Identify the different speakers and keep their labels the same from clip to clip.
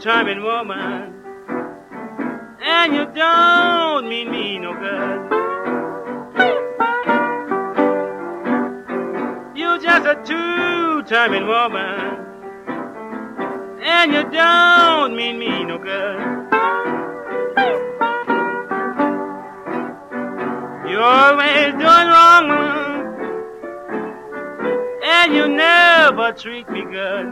Speaker 1: charming woman, and you don't mean me no good. You're just a too charming woman, and you don't mean me no good. You're always doing wrong, woman, and you never treat me good.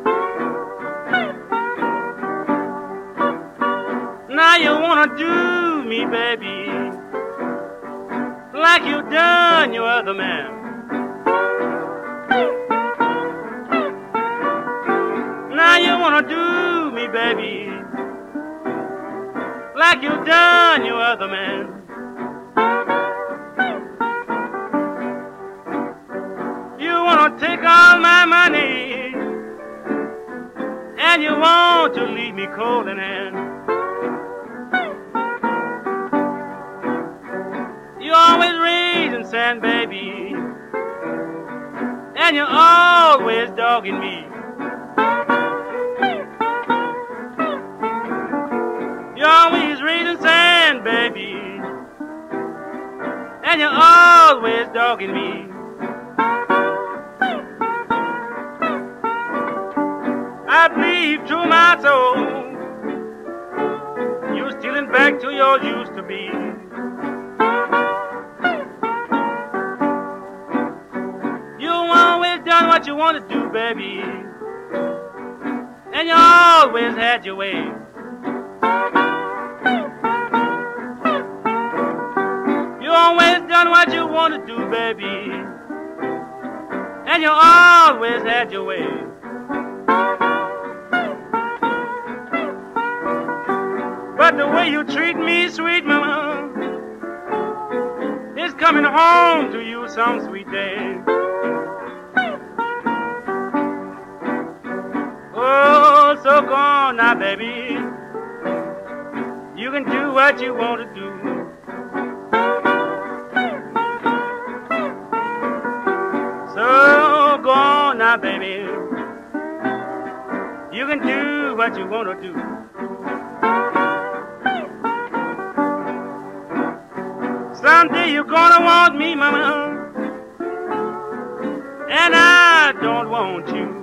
Speaker 1: Now you wanna do me, baby, like you done your other man. Now you wanna do me, baby, like you done your other man. You wanna take all my money, and you want to leave me cold in hand. You always raising sand, baby, and you're always dogging me. You're always raising sand, baby, and you're always dogging me. I believe to my soul you're stealing back to your used to be. You've always done what you want to do, baby, and you always had your way. You always done what you want to do, baby, and you always had your way. But the way you treat me, sweet mama, is coming home to you some sweet day. Oh, so go on now, baby, you can do what you want to do. So go on now, baby, you can do what you want to do. Someday you're gonna want me, mama, and I don't want you.